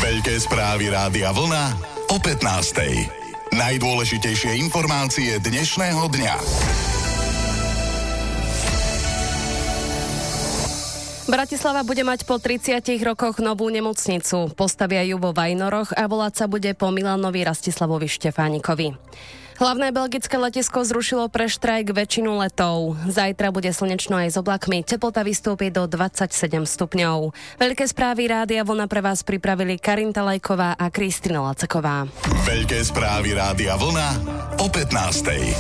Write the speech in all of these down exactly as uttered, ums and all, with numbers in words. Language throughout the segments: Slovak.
Veľké správy Rádia Vlna o pätnástej. Najdôležitejšie informácie dnešného dňa. Bratislava bude mať po tridsiatich rokoch novú nemocnicu. Postavia ju vo Vajnoroch a volať sa bude po Milanovi Rastislavovi Štefánikovi. Hlavné belgické letisko zrušilo pre štrajk väčšinu letov. Zajtra bude slnečno aj s oblakmi, teplota vystúpi do dvadsaťsedem stupňov. Veľké správy Rádia Vlna pre vás pripravili Karinta Lajková a Kristina Lacaková. Veľké správy Rádia Vlna o pätnástej.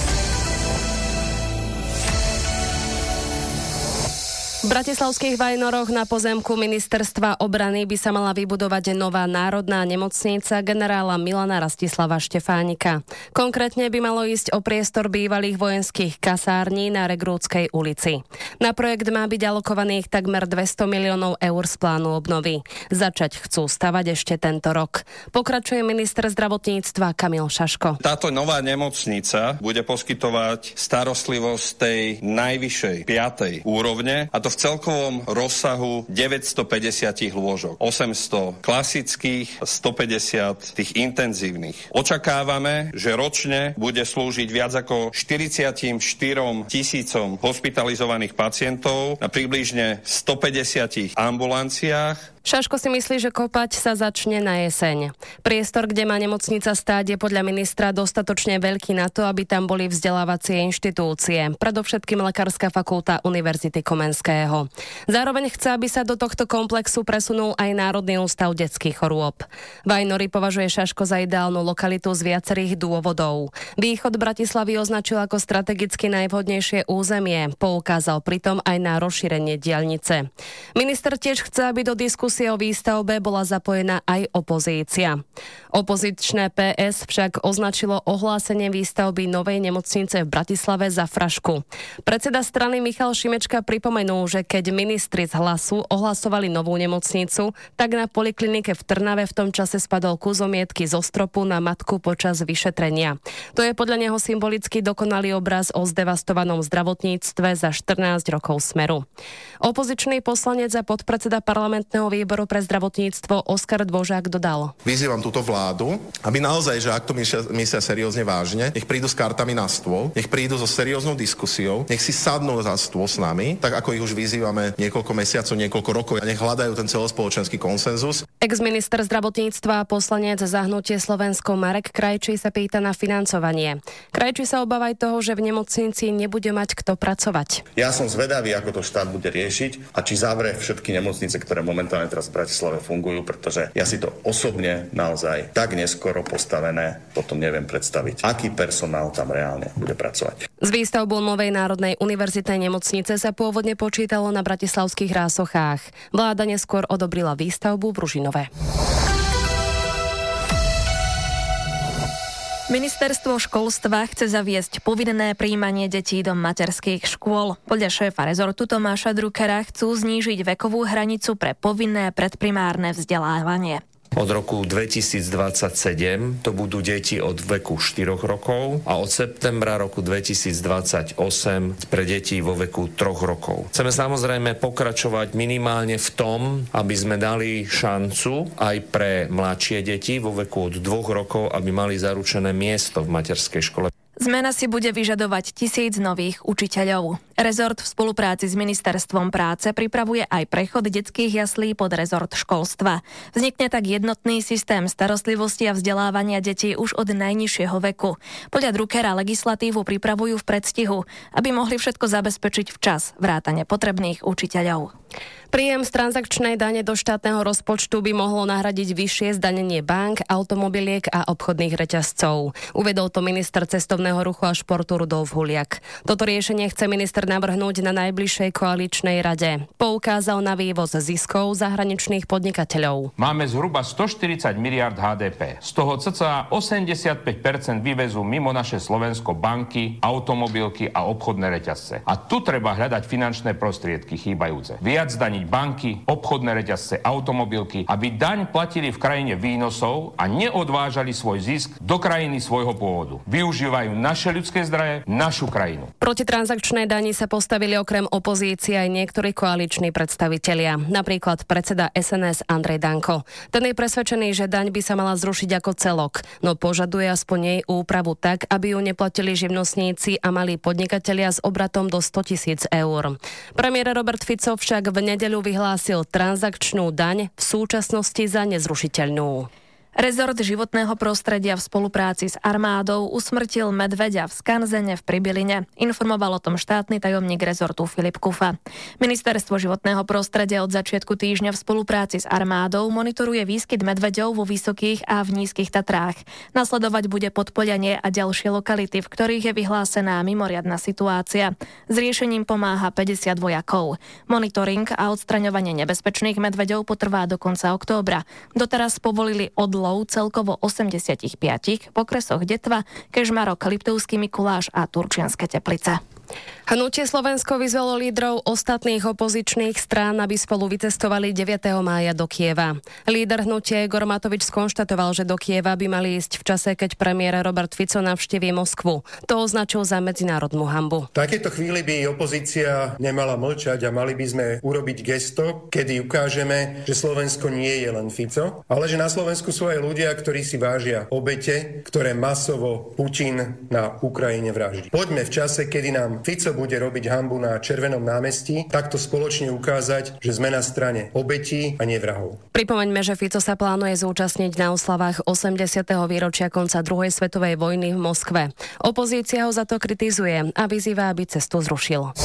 V bratislavských Vajnoroch na pozemku Ministerstva obrany by sa mala vybudovať nová národná nemocnica generála Milana Rastislava Štefánika. Konkrétne by malo ísť o priestor bývalých vojenských kasární na Regrútskej ulici. Na projekt má byť alokovaných takmer dvesto miliónov eur z plánu obnovy. Začať chcú stavať ešte tento rok. Pokračuje minister zdravotníctva Kamil Šaško. Táto nová nemocnica bude poskytovať starostlivosť tej najvyššej piatej úrovne, a to v celkovom rozsahu deväťstopäťdesiat lôžok. osemsto klasických, stopäťdesiat tých intenzívnych. Očakávame, že ročne bude slúžiť viac ako štyridsaťštyri tisícom hospitalizovaných pacientov na približne stopäťdesiat ambulanciách. Šaško si myslí, že kopať sa začne na jeseň. Priestor, kde má nemocnica stáť, je podľa ministra dostatočne veľký na to, aby tam boli vzdelávacie inštitúcie, predovšetkým lekárska fakulta Univerzity Komenského. Zároveň chce, aby sa do tohto komplexu presunul aj Národný ústav detských chorôb. Vajnory považuje Šaško za ideálnu lokalitu z viacerých dôvodov. Východ Bratislavy označil ako strategicky najvhodnejšie územie, poukázal pritom aj na rozšírenie diaľnice. Minister tiež chce, aby do diskusie o výstavbe bola zapojená aj opozícia. Opozičné pé es však označilo ohlásenie výstavby novej nemocnice v Bratislave za frašku. Predseda strany Michal Šimečka pripomenul, že keď ministri z Hlasu ohlasovali novú nemocnicu, tak na poliklinike v Trnave v tom čase spadol kus omietky zo stropu na matku počas vyšetrenia. To je podľa neho symbolicky dokonalý obraz o zdevastovanom zdravotníctve za štrnásť rokov Smeru. Opozičný poslanec a podpredseda parlamentného výboru pre zdravotníctvo Oskar Dvožák dodal. Vyzývam túto vládu, aby naozaj, že ak to myslia, myslia seriózne vážne, nech prídu s kartami na stôl, nech prídu so serióznou diskusiou, nech si sadnú za stôl s nami, tak ako ich už vyzývame niekoľko mesiacov, niekoľko rokov, a nech hľadajú ten celospoločenský konsenzus. Ex-minister zdravotníctva a poslanec za Hnutie Slovensko Marek Krajčí sa pýta na financovanie. Krajčí sa obáva aj toho, že v nemocnici nebude mať kto pracovať. Ja som zvedavý, ako to štát bude riešiť a či zavrie všetky nemocnice, ktoré momentálne teraz v Bratislave fungujú, pretože ja si to osobne naozaj tak neskoro postavené potom neviem predstaviť, aký personál tam reálne bude pracovať. S výstavbou novej Národnej univerzitnej nemocnice sa pôvodne počítalo na bratislavských Rásochách. Vláda neskôr odobrila výstavbu v Ružinove. Ministerstvo školstva chce zaviesť povinné prijímanie detí do materských škôl. Podľa šéfa rezortu Tomáša Druckera chcú znížiť vekovú hranicu pre povinné predprimárne vzdelávanie. Od roku dvetisícdvadsaťsedem to budú deti od veku štyroch rokov a od septembra roku dvetisícdvadsaťosem pre deti vo veku troch rokov. Chceme samozrejme pokračovať minimálne v tom, aby sme dali šancu aj pre mladšie deti vo veku od dvoch rokov, aby mali zaručené miesto v materskej škole. Zmena si bude vyžadovať tisíc nových učiteľov. Rezort v spolupráci s Ministerstvom práce pripravuje aj prechod detských jaslí pod rezort školstva. Vznikne tak jednotný systém starostlivosti a vzdelávania detí už od najnižšieho veku. Podľa Druckera legislatívu pripravujú v predstihu, aby mohli všetko zabezpečiť včas, vrátane potrebných učiteľov. Príjem z transakčnej dane do štátneho rozpočtu by mohlo nahradiť vyššie zdanenie bank, automobiliek a obchodných reťazcov. Uvedol to minister cestovného ruchu a športu Rudolf Huliak. Toto riešenie chce minister navrhnúť na najbližšej koaličnej rade. Poukázal na vývoz ziskov zahraničných podnikateľov. Máme zhruba stoštyridsať miliárd há dé pé. Z toho cca osemdesiatpäť percent vyvezú mimo naše Slovensko banky, automobilky a obchodné reťazce. A tu treba hľadať finančné prostriedky chýbajúce. Viac zdaní banky, obchodné reťazce, automobilky, aby daň platili v krajine výnosov a neodvážali svoj zisk do krajiny svojho pôvodu. Využívajú naše ľudské zdroje, našu krajinu. Proti transakčnej dani sa postavili okrem opozície aj niektorí koaliční predstavitelia. Napríklad predseda es en es Andrej Danko. Ten je presvedčený, že daň by sa mala zrušiť ako celok, no požaduje aspoň jej úpravu tak, aby ju neplatili živnostníci a malí podnikatelia s obratom do sto tisíc eur. Premiér Robert Fico však v nedeľu vyhlásil transakčnú daň v súčasnosti za nezrušiteľnú. Rezort životného prostredia v spolupráci s armádou usmrtil medveďa v skanzene v Pribiline. Informoval o tom štátny tajomník rezortu Filip Kufa. Ministerstvo životného prostredia od začiatku týždňa v spolupráci s armádou monitoruje výskyt medveďov vo Vysokých a v Nízkych Tatrách. Nasledovať bude Podpoľanie a ďalšie lokality, v ktorých je vyhlásená mimoriadna situácia. S riešením pomáha päťdesiat vojakov. Monitoring a odstraňovanie nebezpečných medveďov potrvá do konca októbra. Doteraz povolili odlov celkovo osemdesiatpäť v okresoch Detva, Kežmarok, Liptovský Mikuláš a Turčianske Teplice. Hnutie Slovensko vyzvalo lídrov ostatných opozičných strán, aby spolu vycestovali deviateho mája do Kieva. Líder hnutia Igor Matovič skonštatoval, že do Kieva by mali ísť v čase, keď premiér Robert Fico navštíví Moskvu. To označil za medzinárodnú hanbu. V takejto chvíli by opozícia nemala mlčať a mali by sme urobiť gesto, kedy ukážeme, že Slovensko nie je len Fico, ale že na Slovensku sú aj ľudia, ktorí si vážia obete, ktoré masovo Putin na Ukrajine vraždí. Poďme v čase, kedy nám Fico bude robiť hanbu na Červenom námestí, takto spoločne ukázať, že sme na strane obetí a nie vrahov. Pripomeňme, že Fico sa plánuje zúčastniť na oslavách osemdesiateho výročia konca druhej svetovej vojny v Moskve. Opozícia ho za to kritizuje a vyzýva, aby cestu zrušil.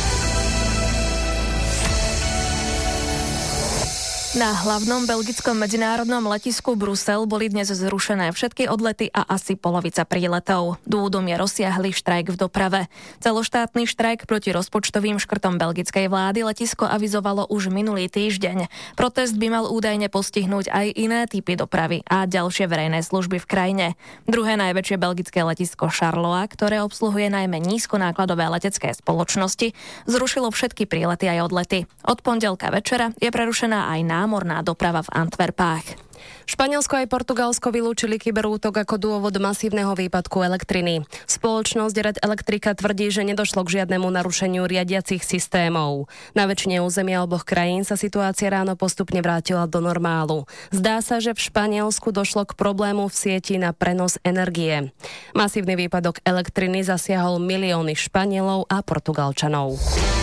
Na hlavnom belgickom medzinárodnom letisku Brusel boli dnes zrušené všetky odlety a asi polovica príletov. Dôvodom je rozsiahly štrajk v doprave. Celoštátny štrajk proti rozpočtovým škrtom belgickej vlády letisko avizovalo už minulý týždeň. Protest by mal údajne postihnúť aj iné typy dopravy a ďalšie verejné služby v krajine. Druhé najväčšie belgické letisko Charleroi, ktoré obsluhuje najmä nízkonákladové letecké spoločnosti, zrušilo všetky prílety aj odlety. Od pondelka večera je prerušená aj ná námorná doprava v Antwerpách. Španielsko aj Portugalsko vylúčili kyberútok ako dôvod masívneho výpadku elektriny. Spoločnosť Red Electrica tvrdí, že nedošlo k žiadnemu narušeniu riadiacich systémov. Na väčšine územia oboch krajín sa situácia ráno postupne vrátila do normálu. Zdá sa, že v Španielsku došlo k problému v sieti na prenos energie. Masívny výpadok elektriny zasiahol milióny Španielov a Portugalčanov.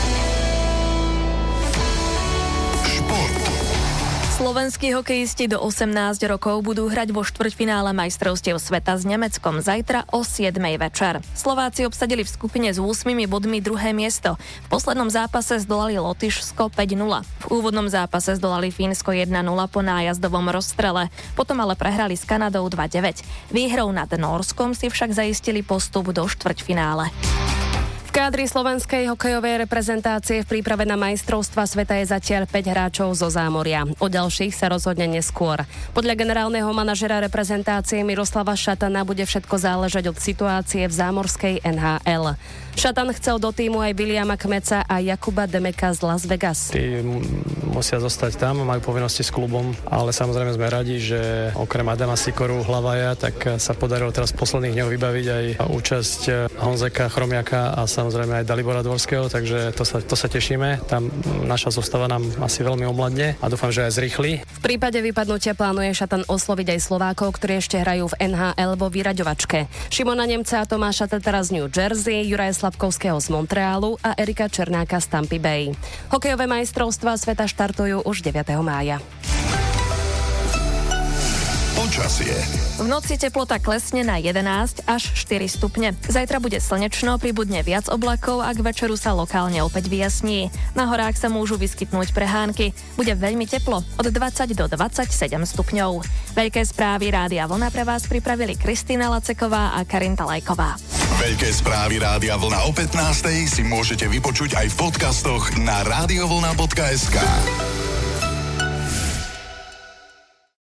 Slovenskí hokejisti do osemnásť rokov budú hrať vo štvrťfinále majstrovstiev sveta s Nemeckom zajtra o siedmej večer. Slováci obsadili v skupine s ôsmimi bodmi druhé miesto. V poslednom zápase zdolali Lotyšsko päť nula. V úvodnom zápase zdolali Fínsko jedna nula po nájazdovom rozstrele. Potom ale prehrali s Kanadou dva deväť. Výhrou nad Nórskom si však zaistili postup do štvrťfinále. V kádri slovenskej hokejovej reprezentácie v príprave na majstrovstva sveta je zatiaľ päť hráčov zo Zámoria. O ďalších sa rozhodne neskôr. Podľa generálneho manažera reprezentácie Miroslava Šatana bude všetko záležať od situácie v zámorskej en há el. Šatan chcel do týmu aj Williama Kmeca a Jakuba Demeka z Las Vegas. Tí musia zostať tam, majú povinnosti s klubom, ale samozrejme sme radi, že okrem Adama Sikoru, Hlavaja, tak sa podarilo teraz v posledných dňoch vybaviť aj účasť Honzeka Chromiaka a samozrejme aj Dalibora Dvorského, takže to sa, to sa tešíme. Tam naša zostava nám asi veľmi omladne a dúfam, že aj zrýchli. V prípade vypadnutia plánuje Šatan osloviť aj Slovákov, ktorí ešte hrajú v en há el vo vyraďovačke. Šimona Nemca a Tomáša Tetara z New Jersey, Juraja Slabkovského z Montrealu a Erika Černáka z Tampy Bay. Hokejové majstrovstvá sveta štartujú už deviateho mája. Počasie. V noci teplota klesne na jedenásť až štyri stupne. Zajtra bude slnečno, pribudne viac oblakov a k večeru sa lokálne opäť vyjasní. Na horách sa môžu vyskytnúť prehánky. Bude veľmi teplo, od dvadsať do dvadsaťsedem stupňov. Veľké správy Rádia Vlna pre vás pripravili Kristýna Laceková a Karinta Lajková. Veľké správy Rádia Vlna o pätnástej si môžete vypočuť aj v podcastoch na radiovlna bodka es ká.